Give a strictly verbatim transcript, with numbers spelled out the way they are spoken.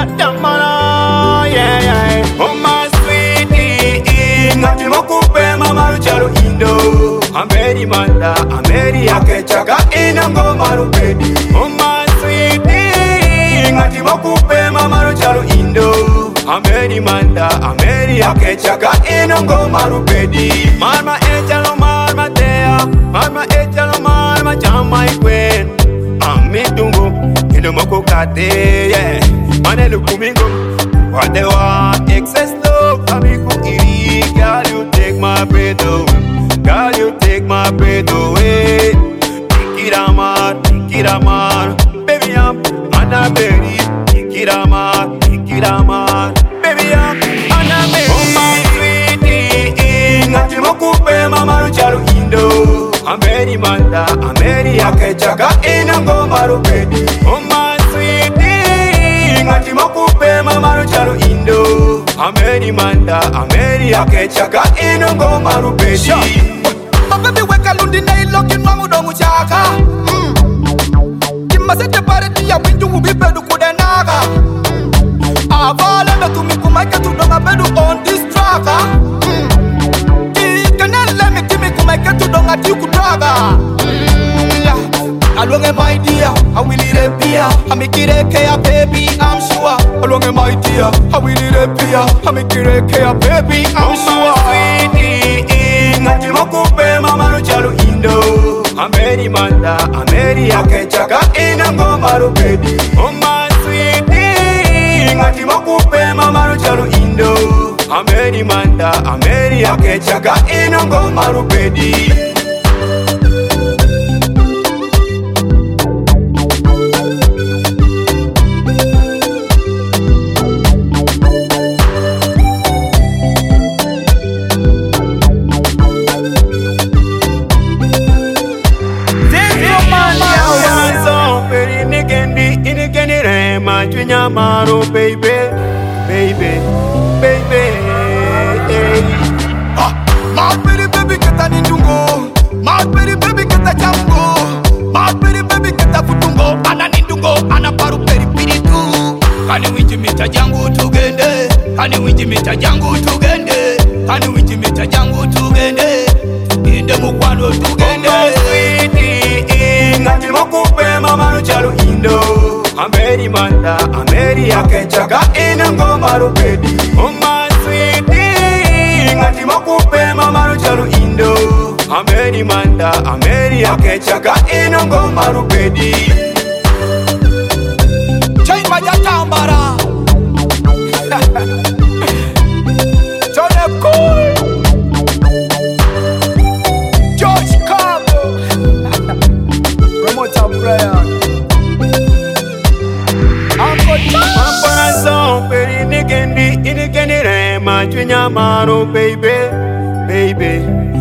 tamana, yeah, yeah. Oh my sweetie, ngati mokupe mama ruchalo indo. Ameri manda, ameri akechaka inango marupedi. Oh my sweetie, ngati mokupe mama ruchalo indo. Ameri manda, ameri akechaka inango marupedi. Mama echalo mama tea, mama echalo mama chama ikwen. Amidungo, indo moko kate, yeah. Manelu kumingo, what they want, excess love, amigo iri. Girl, you take my breath away. Girl, you take my breath away. Tikiraman, tikiraman, baby I'm Annabelle. Tikiraman, tikiraman, baby I'm Annabelle. Oh my sweetie, ngati mokupe mama ruchalo indo. Ameri manda, ameri akechaka inango marupedi. Oh my sweetie, ngati mokupe mama ruchalo indo. Ameri manda, ameri akechaka inango marupedi. My baby weka lundi na iloki nwangu dongu chaka. Kima sete pareti ya winju ubibedu kudenaga. Avala me tumi kumaike tudonga bedu on this tracker. Kanele me kimi kumaike tudonga tiuku traga. Alonge my dear, I will eat a beer. I make it a care, baby, I'm sure. Alonge my dear, I will eat a beer. I make it a care, baby, I'm sure. Sweetie, ngati mokupe mama ruchalo indo. Ameri manda, ameri akechaka inango marupedi. Oh my sweetie, ngati mokupe mama ruchalo indo. Ameri manda, ameri akechaka inango marupedi. Maro, baby, baby, baby. Ah, my pretty baby get a nindungo. My pretty baby get a jambo. My pretty baby get a futungo. Ana nindungo, ana paru peri piri tu. Kani wiji mita jangu tugende. Kani wiji mita jangu tugende. Kani wiji mita jangu tugende. Tugende mukwano tugende. Oh my sweetie, ngati mokupe mama ruchalo indo. Ameri manda, ameri akechaka inango marupedi. Oh my sweetie, ngati mokupe mama ruchalo indo. Ameri manda, ameri akechaka inango marupedi. Chain majatambara. Tone cool. George Cabo. Promoter Brian. Maparazon peri nikendi, nikendi rema tunyamaro, baby, baby.